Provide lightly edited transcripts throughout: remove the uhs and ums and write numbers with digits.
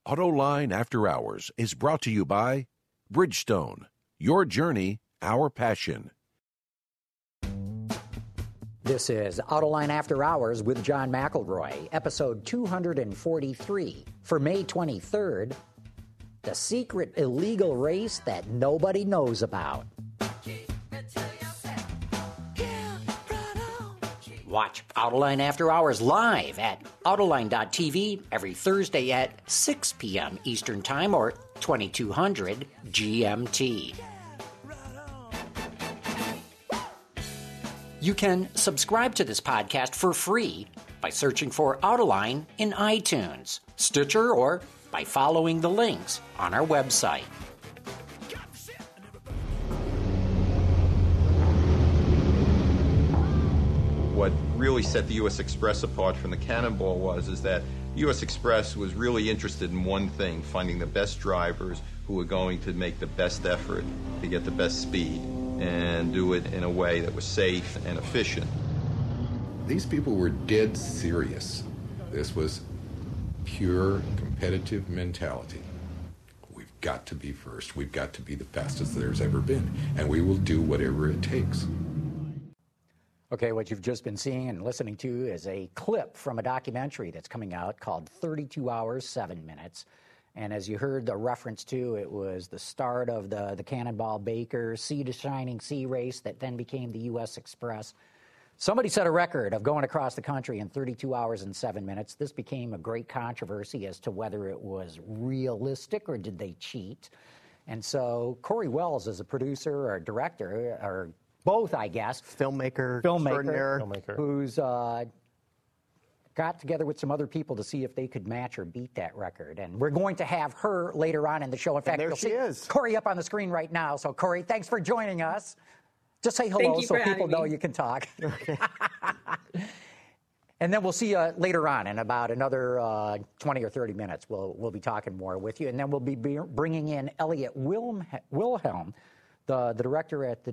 Autoline After Hours is brought to you by Bridgestone. Your journey, our passion. This is Autoline After Hours with John McElroy, episode 243 for May 23rd, the secret illegal race that nobody knows about. Watch Autoline After Hours live at Autoline.tv every Thursday at 6 p.m. Eastern Time or 2200 GMT. You can subscribe to this podcast for free by searching for Autoline in iTunes, Stitcher, or by following the links on our website. What really set the U.S. Express apart from the Cannonball is that U.S. Express was really interested in one thing, finding the best drivers who were going to make the best effort to get the best speed and do it in a way that was safe and efficient. These people were dead serious. This was pure competitive mentality. We've got to be first. We've got to be the fastest there's ever been, and we will do whatever it takes. Okay, what you've just been seeing and listening to is a clip from a documentary that's coming out called 32 Hours, 7 Minutes. And as you heard the reference to, it was the start of the Cannonball Baker Sea to Shining Sea race that then became the U.S. Express. Somebody set a record of going across the country in 32 hours and 7 minutes. This became a great controversy as to whether it was realistic or did they cheat. And so Corey Wells is a producer or director, or both, I guess. Filmmaker, who's got together with some other people to see if they could match or beat that record. And we're going to have her later on in the show. In fact, there she is. Corey up on the screen right now. So, Corey, thanks for joining us. Just say hello so people know you can talk. Okay. And then we'll see you later on in about another 20 or 30 minutes. We'll be talking more with you. And then we'll be bringing in Elliot Wilhelm, the director at the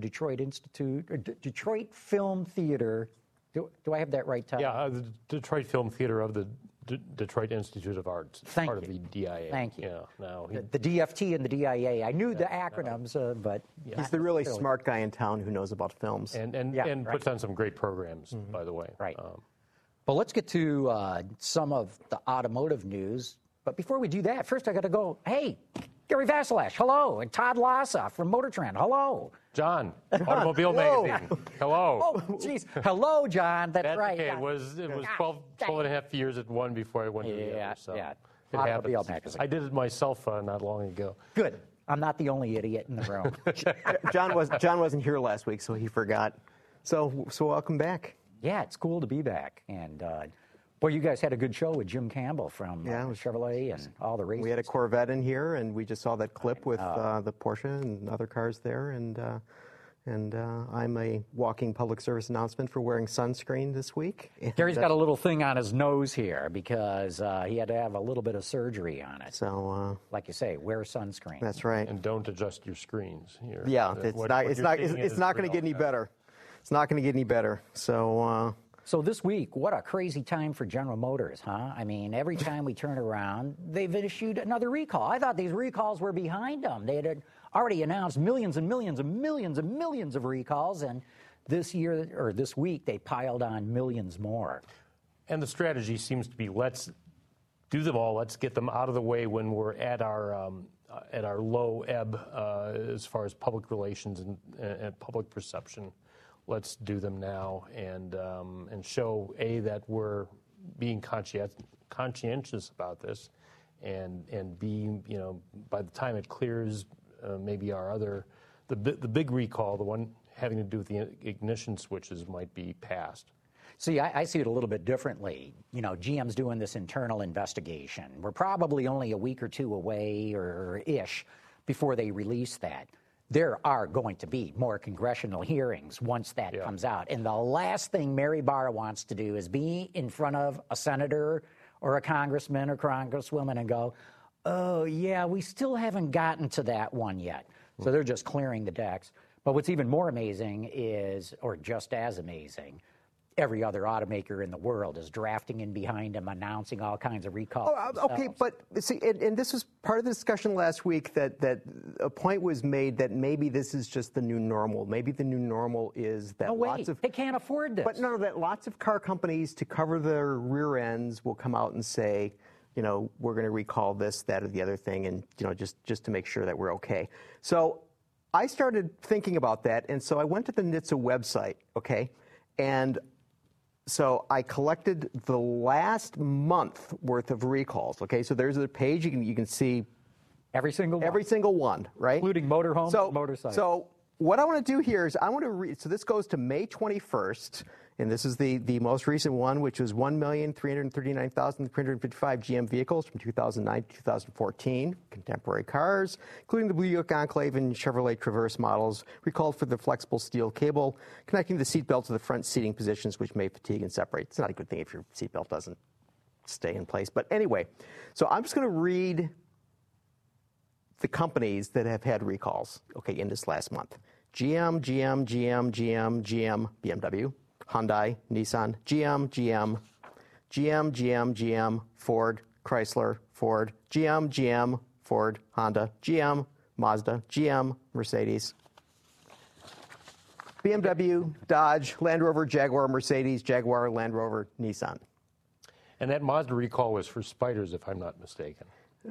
Detroit Film Theater. Do I have that right, Tom? Yeah, the Detroit Film Theater of the Detroit Institute of Arts. Thank part you. of the DIA. Thank you. Yeah, now the DFT and the DIA. I knew the acronyms, but... He's the really smart guy in town who knows about films. And puts on some great programs, by the way. Right. But let's get to some of the automotive news. But before we do that, first I got to go, hey, Gary Vasilesh, hello. And Todd Lassa from Motor Trend, hello. John, Automobile Magazine, hello. Oh, jeez. Hello, John. That's right. Okay. It was 12 and a half years at one before I went to the other. So yeah. It Automobile happens. Magazine. I did it myself not long ago. Good. I'm not the only idiot in the room. John wasn't here last week, so he forgot. So welcome back. Yeah, it's cool to be back. And, you guys had a good show with Jim Campbell from Chevrolet and all the races. We had a Corvette in here, and we just saw that clip with the Porsche and other cars there. And I'm a walking public service announcement for wearing sunscreen this week. Gary's got a little thing on his nose here because he had to have a little bit of surgery on it. So, like you say, wear sunscreen. That's right. And don't adjust your screens here. Yeah, it's not going to get any better. It's not going to get any better. So this week, what a crazy time for General Motors, huh? I mean, every time we turn around, they've issued another recall. I thought these recalls were behind them. They had already announced millions and millions and millions and millions of recalls, and this week, they piled on millions more. And the strategy seems to be, let's do them all. Let's get them out of the way when we're at our low ebb as far as public relations and public perception. Let's do them now and show that we're being conscientious about this, and B, by the time it clears, maybe the big recall, the one having to do with the ignition switches, might be passed. See, I see it a little bit differently. GM's doing this internal investigation. We're probably only a week or two away or ish before they release that. There are going to be more congressional hearings once that comes out. And the last thing Mary Barr wants to do is be in front of a senator or a congressman or congresswoman and go, oh, yeah, we still haven't gotten to that one yet. So they're just clearing the decks. But what's even more amazing is, or just as amazing, every other automaker in the world is drafting in behind them, announcing all kinds of recalls. Okay, but see, and this was part of the discussion last week that a point was made that maybe this is just the new normal. Maybe the new normal is that they can't afford this. But no, that lots of car companies, to cover their rear ends, will come out and say, we're going to recall this, that, or the other thing, and just to make sure that we're okay. So I started thinking about that, and so I went to the NHTSA website, okay, and so I collected the last month worth of recalls. Okay, so there's a page you can see every single one, right? Including motorhomes and motorcycles. So what I want to do here is I want to read. So this goes to May 21st, and this is the most recent one, which was 1,339,355 GM vehicles from 2009 to 2014, contemporary cars, including the Buick Enclave and Chevrolet Traverse models, recalled for the flexible steel cable connecting the seatbelt to the front seating positions, which may fatigue and separate. It's not a good thing if your seatbelt doesn't stay in place. But anyway, so I'm just going to read the companies that have had recalls, okay, in this last month. GM, BMW, Hyundai, Nissan, GM, Ford, Chrysler, Ford, GM, Ford, Honda, GM, Mazda, GM, Mercedes, BMW, Dodge, Land Rover, Jaguar, Mercedes, Jaguar, Land Rover, Nissan. And that Mazda recall was for spiders, if I'm not mistaken.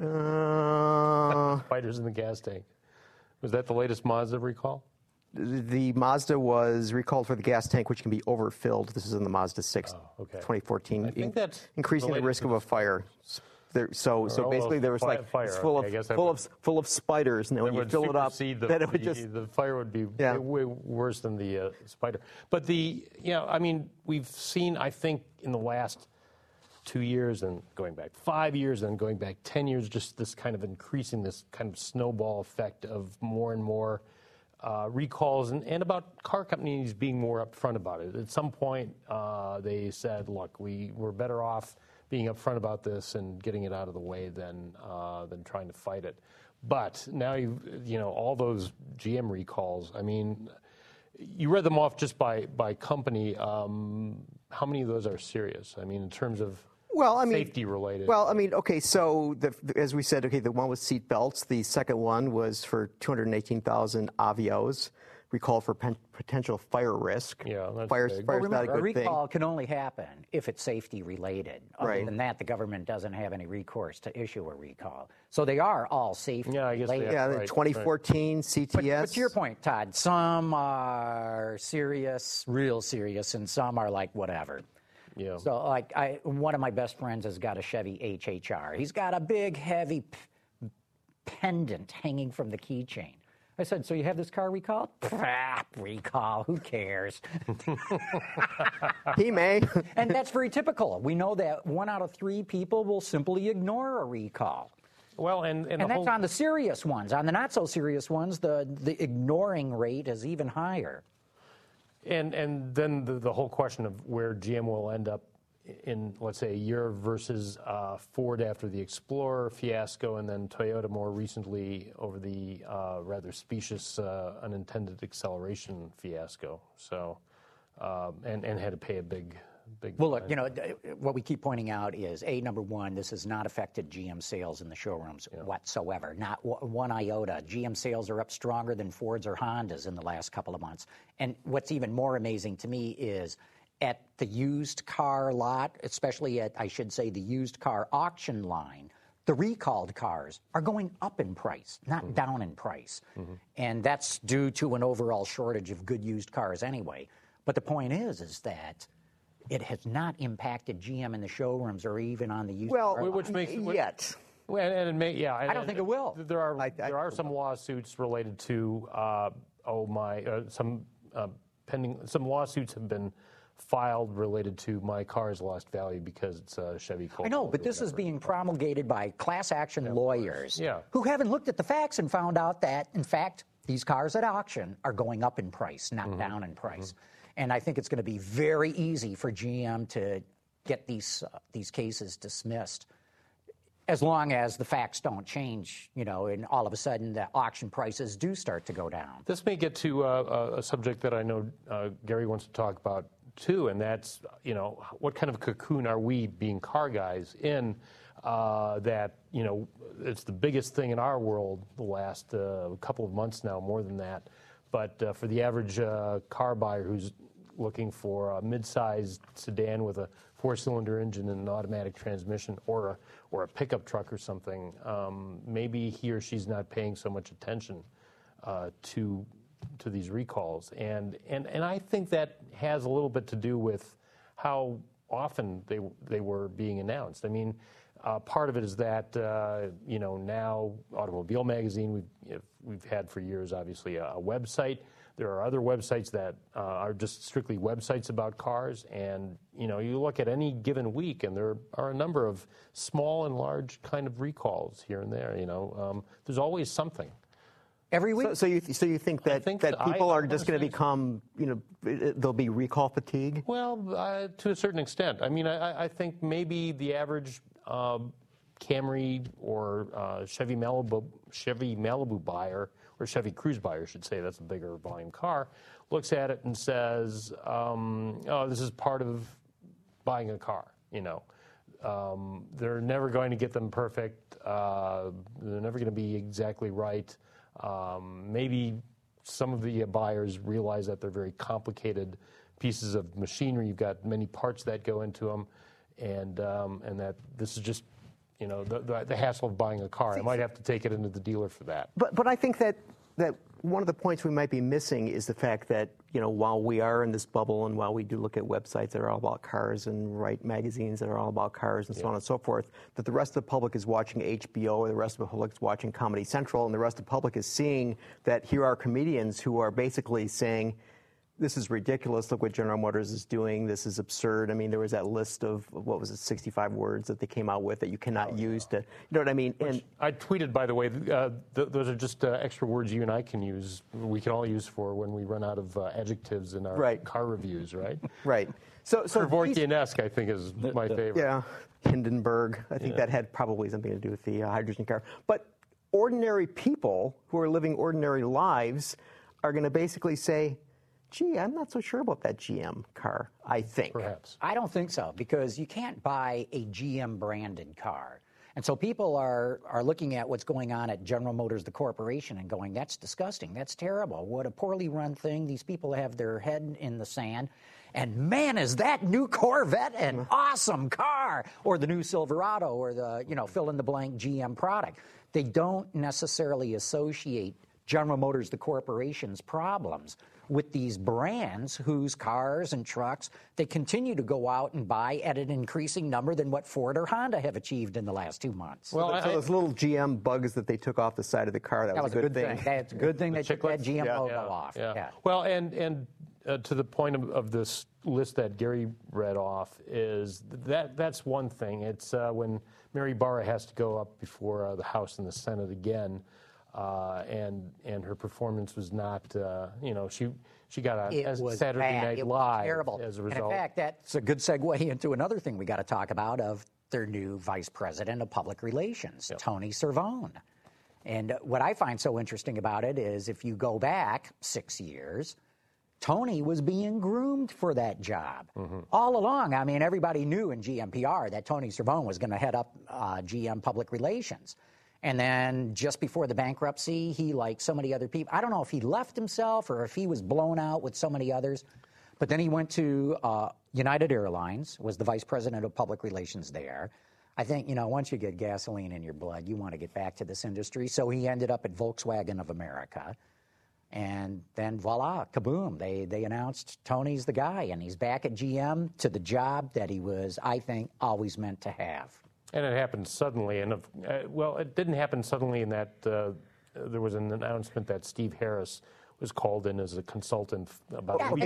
Spiders in the gas tank. Was that the latest Mazda recall? The Mazda was recalled for the gas tank, which can be overfilled. This is in the Mazda 6, 2014. I think that's increasing the risk of a fire. So basically, there was it's full of spiders, and when you fill it up, then it would the fire would be way worse than the spider. But we've seen, I think, in the last 2 years and going back 5 years and going back 10 years, just this kind of increasing, this kind of snowball effect of more and more recalls and about car companies being more upfront about it. At some point, they said, look, we're better off being upfront about this and getting it out of the way than trying to fight it. But now all those GM recalls, I mean, you read them off just by company. How many of those are serious? I mean, in terms of safety related. Okay, so as we said, the one with seat belts. The second one was for 218,000 Avios, recalled for potential fire risk. Yeah, that's fire's big. not a good thing. A recall can only happen if it's safety related. Other than that, the government doesn't have any recourse to issue a recall. So they are all safety related. Yeah, the 2014 CTS. But to your point, Todd, some are serious, real serious, and some are like whatever. Yeah. So one of my best friends has got a Chevy HHR. He's got a big, heavy pendant hanging from the keychain. I said, so you have this car recalled? Recall, who cares? He may. And that's very typical. We know that 1 out of 3 people will simply ignore a recall. Well, and that's on the serious ones. On the not so serious ones, the ignoring rate is even higher. And then the whole question of where GM will end up in, let's say, a year versus Ford after the Explorer fiasco, and then Toyota more recently over the rather specious unintended acceleration fiasco. So, and had to pay a big. Well, look, what we keep pointing out is, number one, this has not affected GM sales in the showrooms whatsoever. Not one iota. GM sales are up stronger than Ford's or Honda's in the last couple of months. And what's even more amazing to me is at the used car lot, especially at, I should say, the used car auction line, the recalled cars are going up in price, not down in price. Mm-hmm. And that's due to an overall shortage of good used cars anyway. But the point is that it has not impacted GM in the showrooms or even on the used car lot. Which makes yet. Well, and it may, I don't think it will. There are some lawsuits related to some lawsuits have been filed related to my car's lost value because it's a Chevy Colt. I know, but this is being promulgated by class action lawyers who haven't looked at the facts and found out that, in fact, these cars at auction are going up in price, not down in price. Mm-hmm. And I think it's going to be very easy for GM to get these cases dismissed, as long as the facts don't change, and all of a sudden the auction prices do start to go down. This may get to a subject that I know Gary wants to talk about too, and that's, what kind of cocoon are we, being car guys, in that, it's the biggest thing in our world the last couple of months now, more than that. But for the average car buyer who's looking for a mid-sized sedan with a 4-cylinder engine and an automatic transmission, or a pickup truck or something, maybe he or she's not paying so much attention to these recalls, and I think that has a little bit to do with how often they were being announced. I mean, part of it is that now Automobile Magazine we've had for years, obviously, a website. There are other websites that are just strictly websites about cars, and you look at any given week, and there are a number of small and large kind of recalls here and there. There's always something. Every week. So you think that people are just going to become, there'll be recall fatigue? Well, to a certain extent. I mean, I think maybe the average Camry or Chevy Malibu buyer, or Chevy Cruze buyer, I should say, that's a bigger volume car, looks at it and says, oh, this is part of buying a car, They're never going to get them perfect. They're never going to be exactly right. Maybe some of the buyers realize that they're very complicated pieces of machinery. You've got many parts that go into them, and that this is just, the hassle of buying a car. I might have to take it into the dealer for that. But I think that one of the points we might be missing is the fact that, while we are in this bubble, and while we do look at websites that are all about cars and write magazines that are all about cars and so on and so forth, that the rest of the public is watching HBO, or the rest of the public is watching Comedy Central, and the rest of the public is seeing that here are comedians who are basically saying, this is ridiculous, look what General Motors is doing, this is absurd. I mean, there was that list of, 65 words that they came out with that you cannot use to, you know what I mean? And I tweeted, by the way, those are just extra words you and I can use, we can all use for when we run out of adjectives in our car reviews, right? Right. So Kevorkian-esque, I think, is my favorite. Yeah, Hindenburg. I think that had probably something to do with the hydrogen car. But ordinary people who are living ordinary lives are going to basically say, gee, I'm not so sure about that GM car, I think. Perhaps. I don't think so, because you can't buy a GM-branded car. And so people are looking at what's going on at General Motors, the corporation, and going, that's disgusting, that's terrible, what a poorly run thing. These people have their head in the sand. And man, is that new Corvette an awesome car, or the new Silverado, or the, fill-in-the-blank GM product. They don't necessarily associate General Motors, the corporation's problems with these brands whose cars and trucks they continue to go out and buy at an increasing number than what Ford or Honda have achieved in the last 2 months. Well, so those little GM bugs that they took off the side of the car, that was a good thing. That's a good thing they took that GM logo off. Yeah. Well, and to the point of this list that Gary read off, is that's one thing. It's when Mary Barra has to go up before the House and the Senate again. And her performance was not, she got a Saturday Night Live terrible. As a result. And in fact, that's a good segue into another thing we got to talk about, of their new vice president of public relations, Tony Cervone. And what I find so interesting about it is, if you go back 6 years, Tony was being groomed for that job all along. I mean, everybody knew in GMPR that Tony Cervone was going to head up GM public relations. And then just before the bankruptcy, he, like so many other people, I don't know if he left himself or if he was blown out with so many others, but then he went to United Airlines, was the vice president of public relations there. I think, once you get gasoline in your blood, you want to get back to this industry. So he ended up at Volkswagen of America. And then voila, kaboom, they announced Tony's the guy, and he's back at GM to the job that he was, I think, always meant to have. And it happened suddenly, and it didn't happen suddenly in that there was an announcement that Steve Harris was called in as a consultant about. But we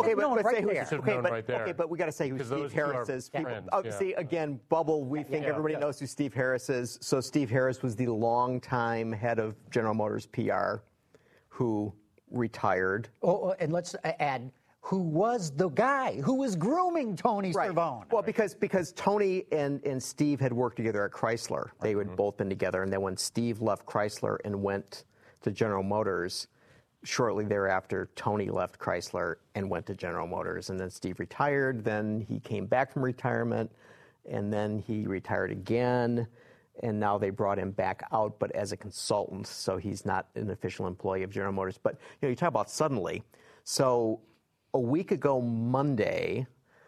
got to say who Steve Harris is. See, again, bubble. We think everybody knows who Steve Harris is. So Steve Harris was the longtime head of General Motors PR, who retired. Oh, and let's add, who was the guy who was grooming Tony Cervone. Well, because Tony and Steve had worked together at Chrysler. They had both been together. And then when Steve left Chrysler and went to General Motors, shortly thereafter, Tony left Chrysler and went to General Motors. And then Steve retired. Then he came back from retirement. And then he retired again. And now they brought him back out, but as a consultant. So he's not an official employee of General Motors. But you talk about suddenly. So a week ago Monday,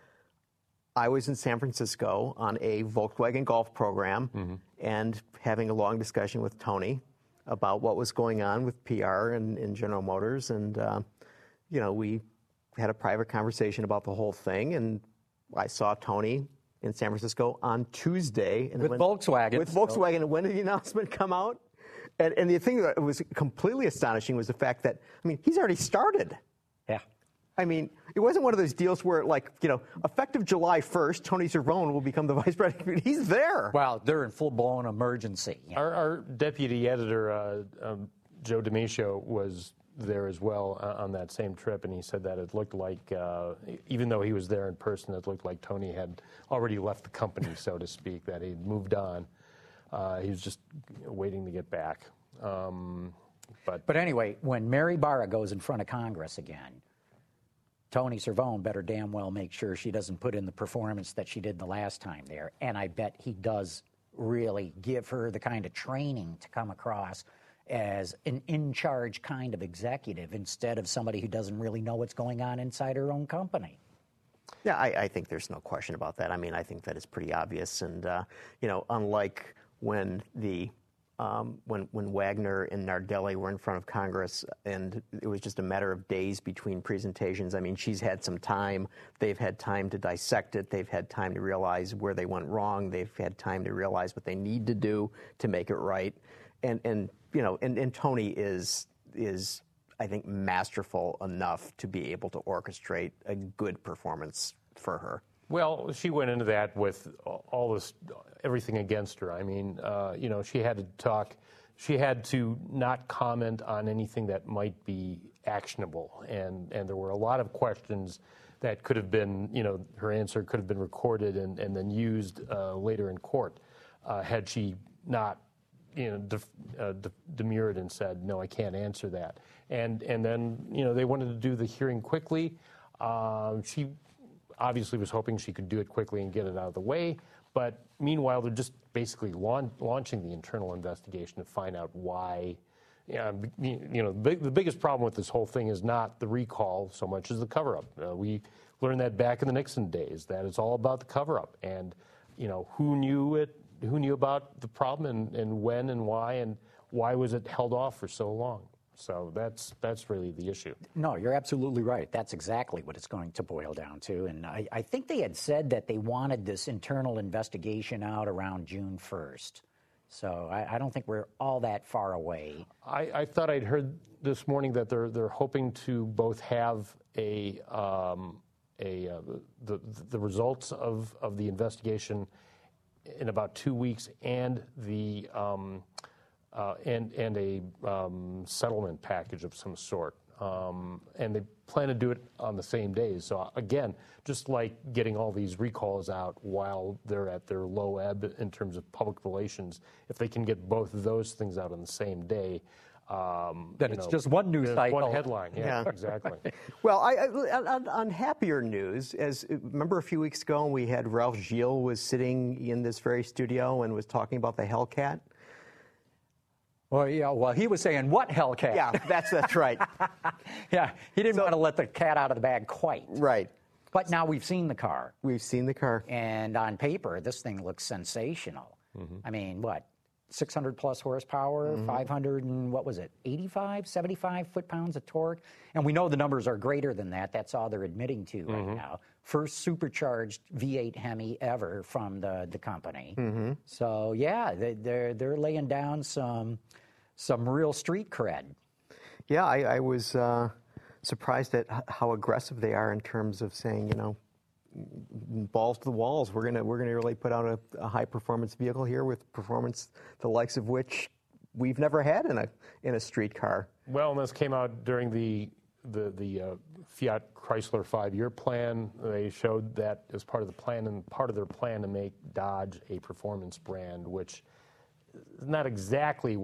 I was in San Francisco on a Volkswagen Golf program and having a long discussion with Tony about what was going on with PR in General Motors. And, we had a private conversation about the whole thing. And I saw Tony in San Francisco on Tuesday. And Volkswagen. With Volkswagen. And when did the announcement come out? And the thing that was completely astonishing was the fact that, he's already started. Yeah. It wasn't one of those deals where, effective July 1st, Tony Cervone will become the vice president. He's there. Well, they're in full-blown emergency. Our deputy editor, Joe D'Amicio, was there as well on that same trip, and he said that it looked like, even though he was there in person, it looked like Tony had already left the company, so to speak, that he'd moved on. He was just waiting to get back. But anyway, when Mary Barra goes in front of Congress again, Tony Cervone better damn well make sure she doesn't put in the performance that she did the last time there. And I bet he does really give her the kind of training to come across as an in-charge kind of executive instead of somebody who doesn't really know what's going on inside her own company. Yeah, I think there's no question about that. I think that is pretty obvious. And, unlike when when Wagner and Nardelli were in front of Congress and it was just a matter of days between presentations. She's had some time. They've had time to dissect it. They've had time to realize where they went wrong. They've had time to realize what they need to do to make it right. And Tony is I think masterful enough to be able to orchestrate a good performance for her. Well, she went into that with all this, everything against her. She had to talk. She had to not comment on anything that might be actionable, and there were a lot of questions that could have been, her answer could have been recorded and then used later in court, had she not, demurred and said, no, I can't answer that. And then, they wanted to do the hearing quickly. She obviously was hoping she could do it quickly and get it out of the way. But meanwhile, they're just basically launching the internal investigation to find out why. The biggest problem with this whole thing is not the recall so much as the cover-up. We learned that back in the Nixon days, that it's all about the cover-up. And, who knew about the problem and when and why was it held off for so long? So that's really the issue. No, you're absolutely right. That's exactly what it's going to boil down to. And I think they had said that they wanted this internal investigation out around June 1st. So I don't think we're all that far away. I thought I'd heard this morning that they're hoping to both have the results of the investigation in about 2 weeks and the and a settlement package of some sort. And they plan to do it on the same days. So again, just like getting all these recalls out while they're at their low ebb in terms of public relations, if they can get both of those things out on the same day, then it's just one news cycle. One headline, yeah. Exactly. Well, on happier news, remember a few weeks ago we had Ralph Gilles was sitting in this very studio and was talking about the Hellcat? Well, yeah. Well, he was saying, "What Hellcat?" Yeah, that's right. Yeah, he didn't want to let the cat out of the bag quite. Right. But now we've seen the car. We've seen the car. And on paper, this thing looks sensational. Mm-hmm. 600 plus horsepower, 500 and what was it, 85, 75 foot-pounds of torque? And we know the numbers are greater than that. That's all they're admitting to right now. First supercharged V8 Hemi ever from the company. Mm-hmm. So, yeah, they're laying down some real street cred. Yeah, I was surprised at how aggressive they are in terms of saying, balls to the walls. We're gonna really put out a high performance vehicle here with performance the likes of which we've never had in a street car. Well, and this came out during the Fiat Chrysler 5-year plan. They showed that as part of the plan and part of their plan to make Dodge a performance brand, which is not exactly what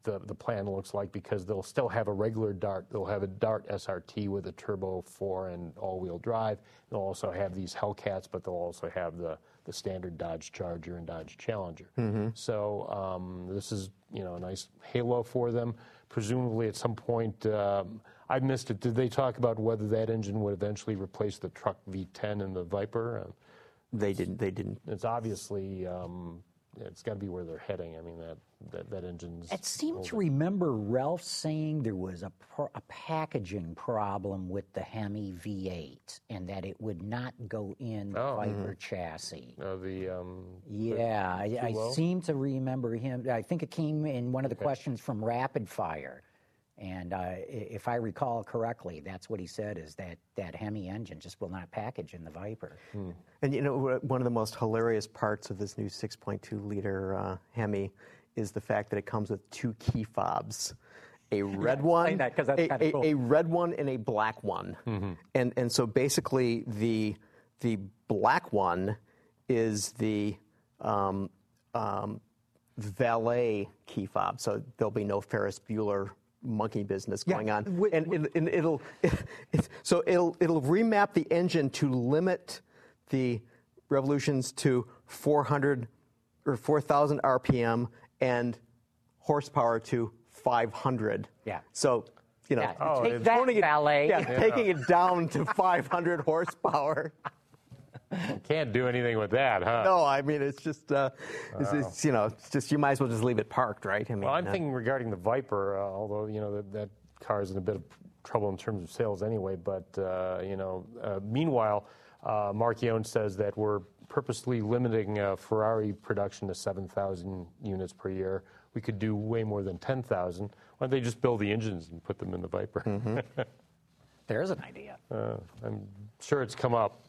the plan looks like, because they'll still have a regular Dart. They'll have a Dart SRT with a turbo 4 and all-wheel drive. They'll also have these Hellcats, but they'll also have the standard Dodge Charger and Dodge Challenger. So this is a nice halo for them. Presumably at some point, I missed it. Did they talk about whether that engine would eventually replace the truck V10 and the Viper? They didn't. It's obviously it's got to be where they're heading. I mean, that engine's. It seemed to remember Ralph saying there was a packaging problem with the Hemi V8 and that it would not go in the Viper chassis. Yeah, I seem to remember him. I think it came in one of the questions from Rapid Fire. And if I recall correctly, that's what he said, is that Hemi engine just will not package in the Viper. And one of the most hilarious parts of this new 6.2-liter Hemi is the fact that it comes with 2 key fobs. A red one, that, 'cause that's kinda cool. a red one and a black one. And so basically the black one is the valet key fob, so there'll be no Ferris Bueller monkey business going on, and it'll remap the engine to limit the revolutions to 400 or 4,000 RPM and horsepower to 500. Yeah. So take that, valet. Taking it down to 500 horsepower. Can't do anything with that, huh? No, I mean it's just it's just you might as well just leave it parked, right? I mean, well, I'm thinking regarding the Viper, although that car is in a bit of trouble in terms of sales anyway. But meanwhile, Mark Yone says that we're purposely limiting Ferrari production to 7,000 units per year. We could do way more than 10,000. Why don't they just build the engines and put them in the Viper? There's an idea. I'm sure it's come up.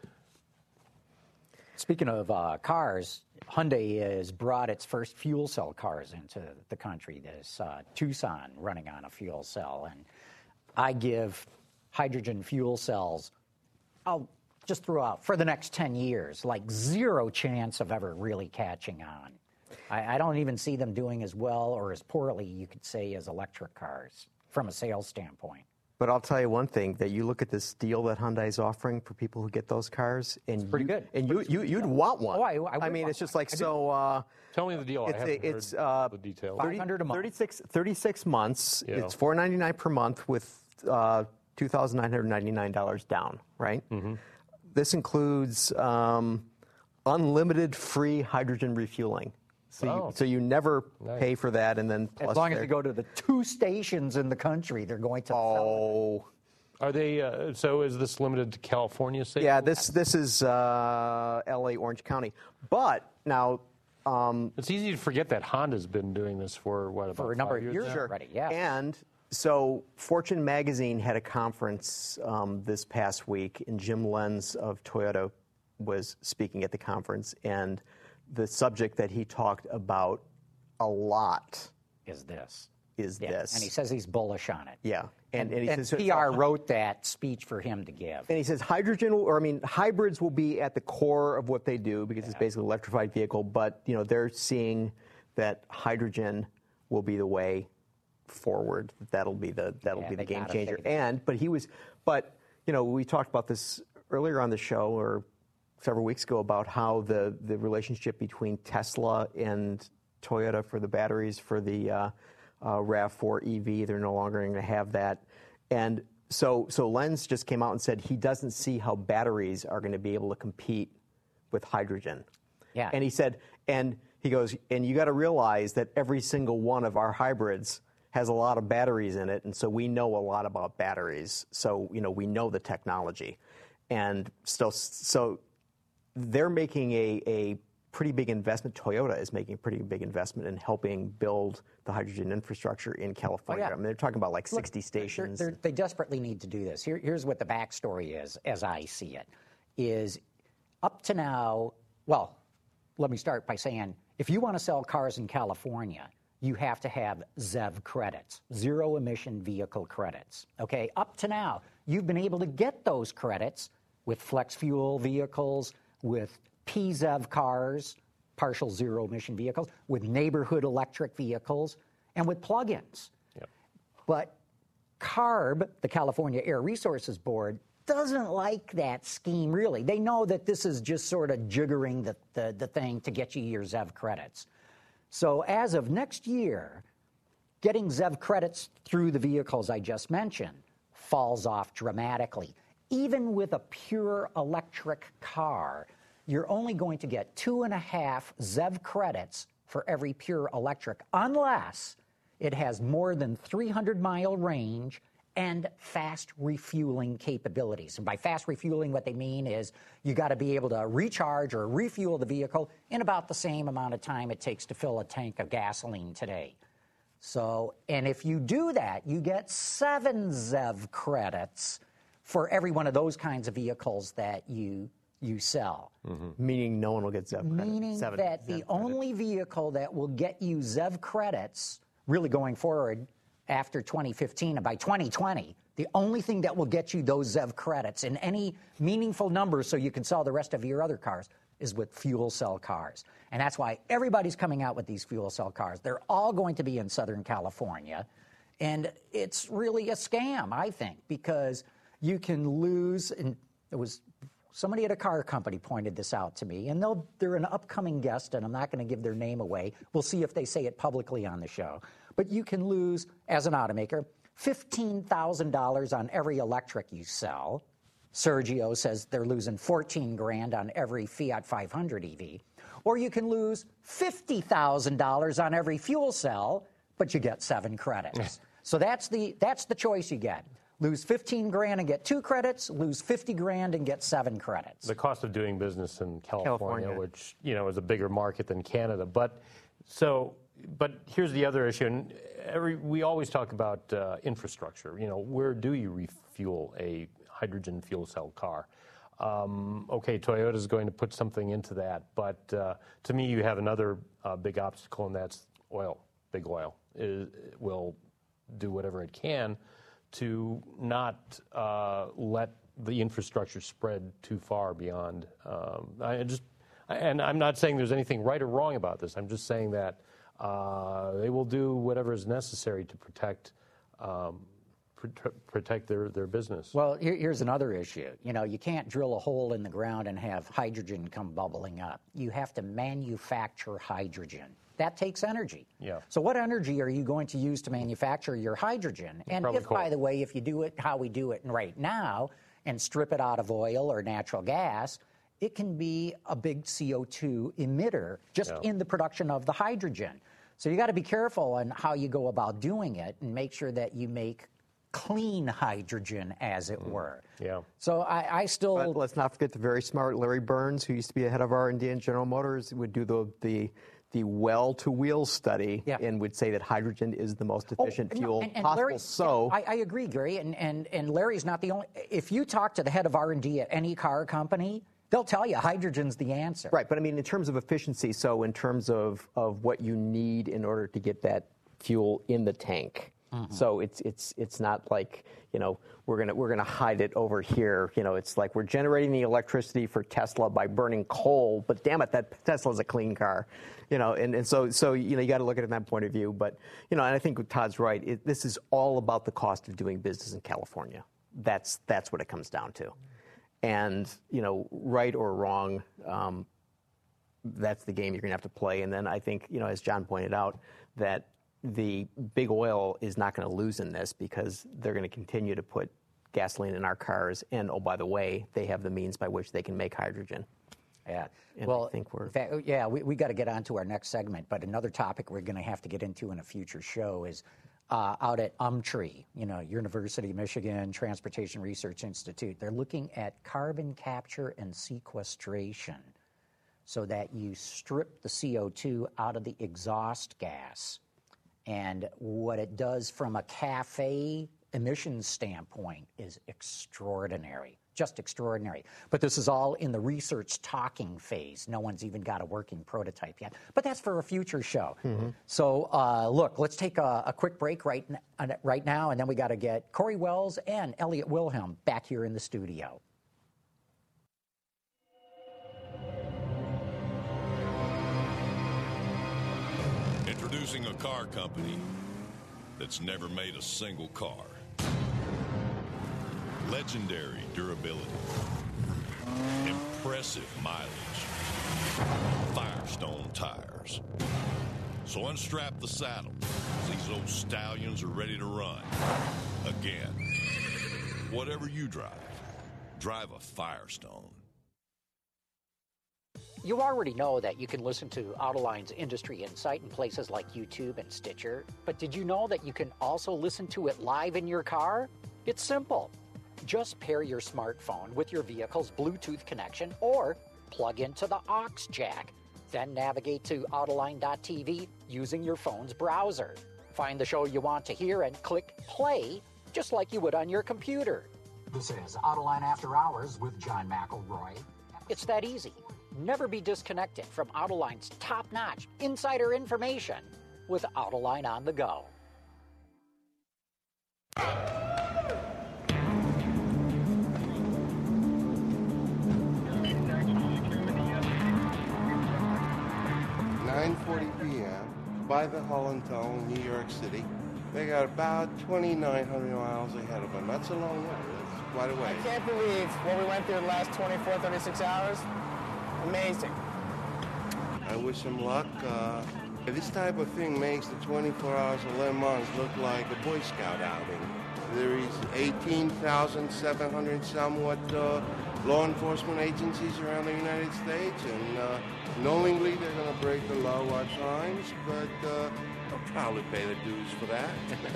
Speaking of cars, Hyundai has brought its first fuel cell cars into the country. There's Tucson running on a fuel cell, and I give hydrogen fuel cells, I'll just throw out, for the next 10 years, like zero chance of ever really catching on. I don't even see them doing as well or as poorly, you could say, as electric cars from a sales standpoint. But I'll tell you one thing, that you look at this deal that Hyundai's offering for people who get those cars, and pretty good. And you'd want one. Oh, I mean, it's just like so. Tell me the deal. I haven't heard the details. 500 a month. 36 months. Yeah. It's $499 per month with $2,999 down. Right. This includes unlimited free hydrogen refueling. So you never pay for that, and then plus as long as you go to the 2 stations in the country, they're going to sell it. Are they? So is this limited to California? Say? Yeah, this is L.A. Orange County, but now it's easy to forget that Honda's been doing this for a number of years already. Yeah, and so Fortune magazine had a conference this past week, and Jim Lenz of Toyota was speaking at the conference, and the subject that he talked about a lot is this. This. And he says he's bullish on it. Yeah. And he says, PR wrote that speech for him to give. And he says hybrids will be at the core of what they do, because it's basically an electrified vehicle, but they're seeing that hydrogen will be the way forward. That'll be the game changer. But we talked about this earlier on the show, or several weeks ago, about how the relationship between Tesla and Toyota for the batteries for the RAV4 EV, they're no longer going to have that. And so Lenz just came out and said he doesn't see how batteries are going to be able to compete with hydrogen. Yeah. And he said, and he goes, and you got to realize that every single one of our hybrids has a lot of batteries in it, and so we know a lot about batteries. So, we know the technology. And so they're making a pretty big investment. Toyota is making a pretty big investment in helping build the hydrogen infrastructure in California. I mean, they're talking about 60 stations. They desperately need to do this. Here's what the backstory is, as I see it, is up to now, well, let me start by saying, if you want to sell cars in California, you have to have ZEV credits, zero emission vehicle credits. Okay, up to now, you've been able to get those credits with flex fuel vehicles, with PZEV cars, partial zero emission vehicles, with neighborhood electric vehicles, and with plug-ins. Yep. But CARB, the California Air Resources Board, doesn't like that scheme, really. They know that this is just sort of jiggering the thing to get you your ZEV credits. So as of next year, getting ZEV credits through the vehicles I just mentioned falls off dramatically. Even with a pure electric car, you're only going to get 2.5 ZEV credits for every pure electric, unless it has more than 300-mile range and fast refueling capabilities. And by fast refueling, what they mean is you got to be able to recharge or refuel the vehicle in about the same amount of time it takes to fill a tank of gasoline today. So, and if you do that, you get 7 ZEV credits for every one of those kinds of vehicles that you sell. Mm-hmm. Meaning no one will get ZEV credits. Meaning that the only vehicle that will get you ZEV credits, really going forward after 2015 and by 2020, the only thing that will get you those ZEV credits in any meaningful number so you can sell the rest of your other cars is with fuel cell cars. And that's why everybody's coming out with these fuel cell cars. They're all going to be in Southern California. And it's really a scam, I think, because you can lose, and it was somebody at a car company pointed this out to me, and they're an upcoming guest, and I'm not going to give their name away. We'll see if they say it publicly on the show. But you can lose, as an automaker, $15,000 on every electric you sell. Sergio says they're losing $14,000 on every Fiat 500 EV. Or you can lose $50,000 on every fuel cell, but you get 7 credits. So that's the choice you get. Lose $15,000 and get 2 credits. Lose $50,000 and get 7 credits. The cost of doing business in California, which is a bigger market than Canada. But here's the other issue. And we always talk about infrastructure. Where do you refuel a hydrogen fuel cell car? Okay, Toyota is going to put something into that, but to me, you have another big obstacle, and that's oil. Big oil will do whatever it can to not let the infrastructure spread too far beyond. And I'm not saying there's anything right or wrong about this. I'm just saying that they will do whatever is necessary to protect their business. Well, here's another issue. You can't drill a hole in the ground and have hydrogen come bubbling up. You have to manufacture hydrogen. That takes energy. Yeah. So what energy are you going to use to manufacture your hydrogen? And if, by the way, if you do it how we do it right now and strip it out of oil or natural gas, it can be a big CO2 emitter just in the production of the hydrogen. So you got to be careful on how you go about doing it and make sure that you make clean hydrogen, as it were. Yeah. So I still... But let's not forget the very smart Larry Burns, who used to be the head of R&D in General Motors, would do the well-to-wheel study and would say that hydrogen is the most efficient fuel possible. Larry, I agree, Gary, and Larry's not the only... If you talk to the head of R&D at any car company, they'll tell you hydrogen's the answer. Right, but I mean in terms of efficiency, so in terms of what you need in order to get that fuel in the tank. Mm-hmm. So it's not like, we're gonna hide it over here. It's like we're generating the electricity for Tesla by burning coal, but damn it, that Tesla's a clean car. And so you got to look at it from that point of view. But and I think Todd's right. This is all about the cost of doing business in California. That's what it comes down to. And right or wrong, that's the game you're gonna have to play. And then I think as John pointed out, that the big oil is not going to lose in this because they're going to continue to put gasoline in our cars. And, oh, by the way, they have the means by which they can make hydrogen. Yeah. And well, I think we got to get on to our next segment. But another topic we're going to have to get into in a future show is out at UMTRI, University of Michigan Transportation Research Institute. They're looking at carbon capture and sequestration so that you strip the CO2 out of the exhaust gas. And what it does from a CAFE emissions standpoint is extraordinary, just extraordinary. But this is all in the research talking phase. No one's even got a working prototype yet. But that's for a future show. Mm-hmm. So, look, let's take a quick break right now, and then we got to get Corey Wells and Elliot Wilhelm back here in the studio. Introducing a car company that's never made a single car. Legendary durability. Impressive mileage. Firestone tires. So unstrap the saddle. These old stallions are ready to run. Again. Whatever you drive a Firestone. You already know that you can listen to Autoline's Industry Insight in places like YouTube and Stitcher, but did you know that you can also listen to it live in your car? It's simple. Just pair your smartphone with your vehicle's Bluetooth connection or plug into the aux jack. Then navigate to Autoline.tv using your phone's browser. Find the show you want to hear and click play just like you would on your computer. This is Autoline After Hours with John McElroy. It's that easy. Never be disconnected from Autoline's top-notch insider information with Autoline on the go. p.m. by the Hollandtown, New York City. They got about 2,900 miles ahead of them. That's a long way. That's quite a way. I can't believe what we went through the last 24, 36 hours. Amazing. I wish them luck. This type of thing makes the 24 hours of Le Mans look like a Boy Scout outing. There is 18,700 somewhat law enforcement agencies around the United States, and knowingly they're going to break the law at times, but they'll probably pay the dues for that.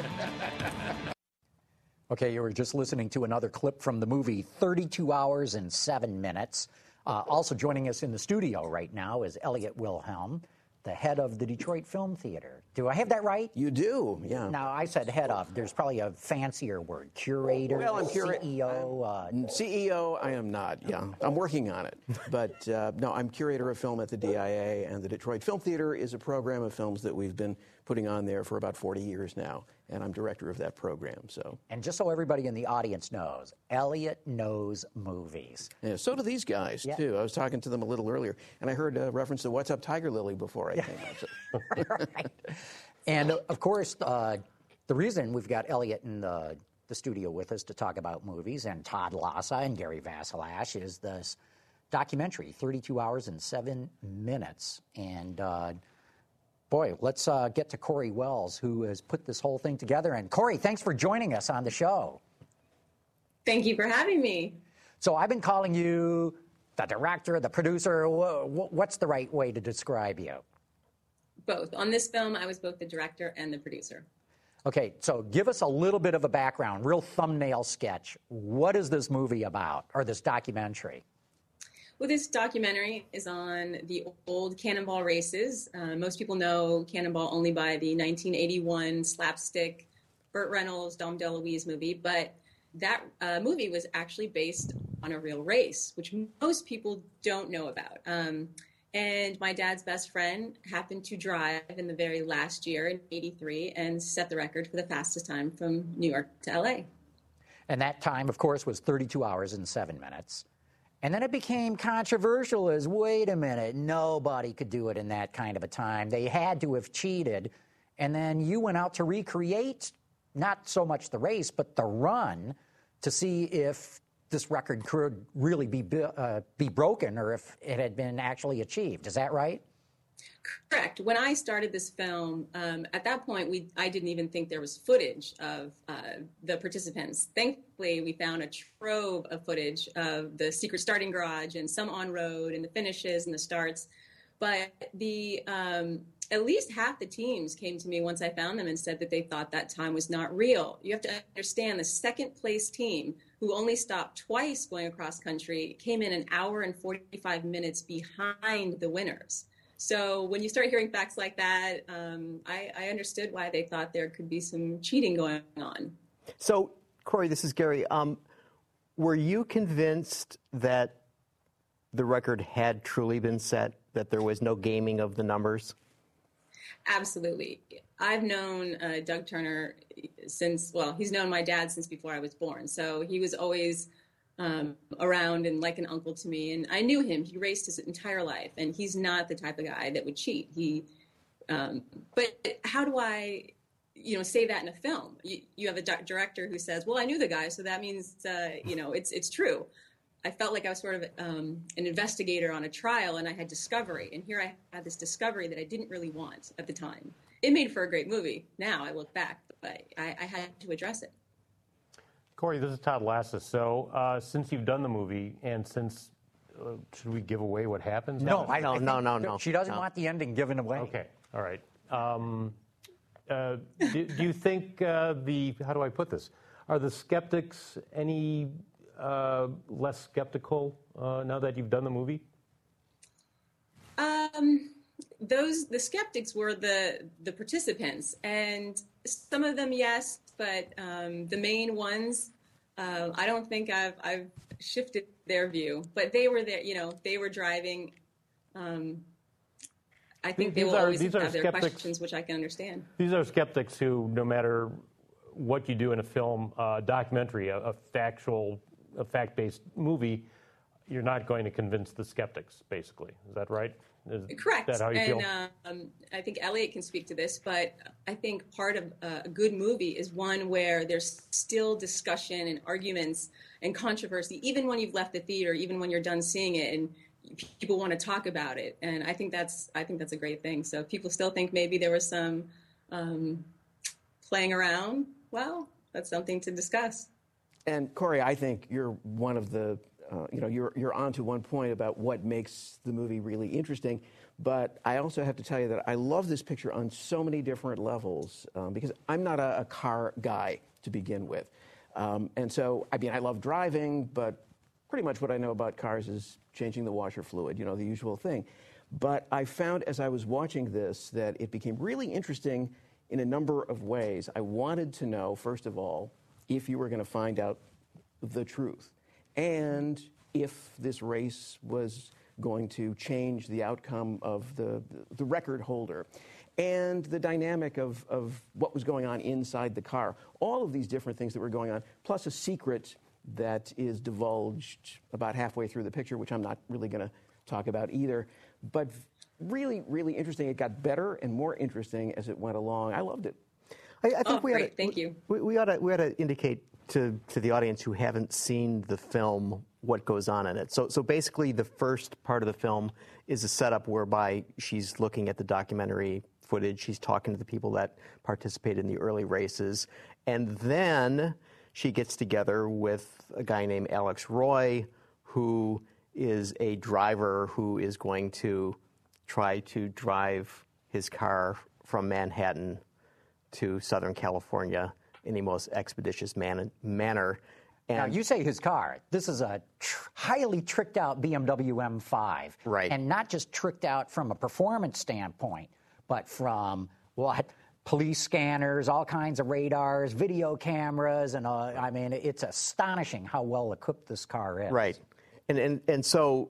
Okay, you were just listening to another clip from the movie 32 Hours and 7 Minutes. Also joining us in the studio right now is Elliot Wilhelm, the head of the Detroit Film Theater. Do I have that right? You do, yeah. Now, I said head of. There's probably a fancier word. Curator, well, I'm CEO. CEO, I am not, yeah. I'm working on it. But, no, I'm curator of film at the DIA, and the Detroit Film Theater is a program of films that we've been putting on there for about 40 years now, and I'm director of that program, so. And just so everybody in the audience knows, Elliot knows movies. Yeah, so do these guys, too. I was talking to them a little earlier, and I heard a reference to What's Up, Tiger Lily before I came out. So. Right. And, of course, the reason we've got Elliot in the studio with us to talk about movies, and Todd Lassa and Gary Vasilash, is this documentary, 32 Hours and 7 Minutes. And, boy, let's get to Corey Wells, who has put this whole thing together. And, Corey, thanks for joining us on the show. Thank you for having me. So I've been calling you the director, the producer. What's the right way to describe you? Both. On this film, I was both the director and the producer. Okay, so give us a little bit of a background, real thumbnail sketch. What is this movie about, or this documentary? Well, this documentary is on the old Cannonball races. Most people know Cannonball only by the 1981 slapstick Burt Reynolds, Dom DeLuise movie, but that movie was actually based on a real race, which most people don't know about. And my dad's best friend happened to drive in the very last year in '83 and set the record for the fastest time from New York to L.A. And that time, of course, was 32 hours and 7 minutes. And then it became controversial as, wait a minute, nobody could do it in that kind of a time. They had to have cheated. And then you went out to recreate not so much the race, but the run to see if this record could really be broken or if it had been actually achieved. Is that right? Correct. When I started this film, at that point, I didn't even think there was footage of the participants. Thankfully, we found a trove of footage of the secret starting garage and some on road and the finishes and the starts. But at least half the teams came to me once I found them and said that they thought that time was not real. You have to understand the second place team, who only stopped twice going across country, came in an hour and 45 minutes behind the winners. So when you start hearing facts like that, I understood why they thought there could be some cheating going on. So, Corey, this is Gary. Were you convinced that the record had truly been set, that there was no gaming of the numbers? Absolutely. I've known Doug Turner he's known my dad since before I was born. So he was always around and like an uncle to me. And I knew him. He raced his entire life. And he's not the type of guy that would cheat. He But how do I, say that in a film? You have a director who says, well, I knew the guy, so that means, it's true. I felt like I was sort of an investigator on a trial, and I had discovery. And here I had this discovery that I didn't really want at the time. It made for a great movie. Now I look back, but I had to address it. Corey, this is Todd Lassis. So since you've done the movie, and since, should we give away what happens? No, No. She doesn't want the ending given away. Okay, all right. Do you think how do I put this? Are the skeptics any less skeptical now that you've done the movie? The skeptics were the participants, and some of them, yes, but the main ones, I don't think I've shifted their view. But they were there, they were driving. I think they will always have their questions, which I can understand. These are skeptics who, no matter what you do in a film, documentary, a fact-based movie, you're not going to convince the skeptics, basically. Is that right? Correct. Is that how you feel? I think Elliot can speak to this, but I think part of a good movie is one where there's still discussion and arguments and controversy, even when you've left the theater, even when you're done seeing it, and people want to talk about it. And I think that's a great thing. So if people still think maybe there was some playing around, well, that's something to discuss. And Corey, I think you're one of the, you're on to one point about what makes the movie really interesting. But I also have to tell you that I love this picture on so many different levels because I'm not a car guy to begin with. And so, I love driving, but pretty much what I know about cars is changing the washer fluid, the usual thing. But I found as I was watching this that it became really interesting in a number of ways. I wanted to know, first of all, if you were going to find out the truth, and if this race was going to change the outcome of the record holder, and the dynamic of what was going on inside the car. All of these different things that were going on, plus a secret that is divulged about halfway through the picture, which I'm not really going to talk about either. But really, really interesting. It got better and more interesting as it went along. I loved it. I think great. Thank you. We ought to indicate to the audience who haven't seen the film what goes on in it. So basically, the first part of the film is a setup whereby she's looking at the documentary footage. She's talking to the people that participated in the early races. And then she gets together with a guy named Alex Roy, who is a driver who is going to try to drive his car from Manhattan to Southern California in the most expeditious manner. And now, you say his car. This is a highly tricked out BMW M5. Right. And not just tricked out from a performance standpoint, but from police scanners, all kinds of radars, video cameras, and it's astonishing how well equipped this car is. Right. And so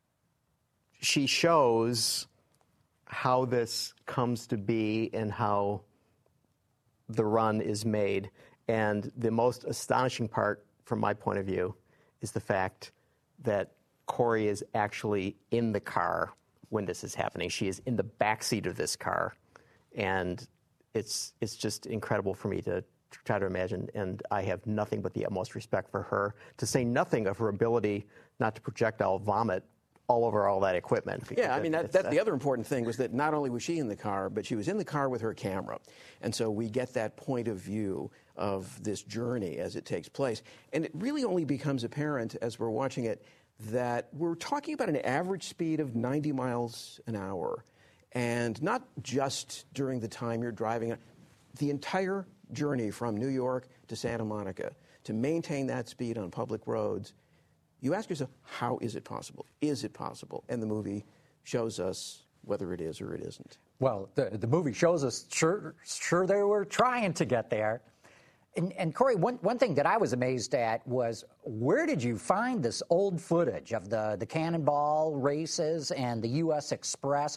she shows how this comes to be and how the run is made. And the most astonishing part, from my point of view, is the fact that Corey is actually in the car when this is happening. She is in the backseat of this car. And it's just incredible for me to try to imagine. And I have nothing but the utmost respect for her, to say nothing of her ability not to projectile vomit all over all that equipment. Yeah, that's the other important thing was that not only was she in the car, but she was in the car with her camera. And so we get that point of view of this journey as it takes place. And it really only becomes apparent as we're watching it that we're talking about an average speed of 90 miles an hour. And not just during the time you're driving, the entire journey from New York to Santa Monica, to maintain that speed on public roads. You ask yourself, how is it possible? Is it possible? And the movie shows us whether it is or it isn't. Well, the movie shows us sure they were trying to get there. And Corey, one thing that I was amazed at was, where did you find this old footage of the Cannonball races and the U.S. Express?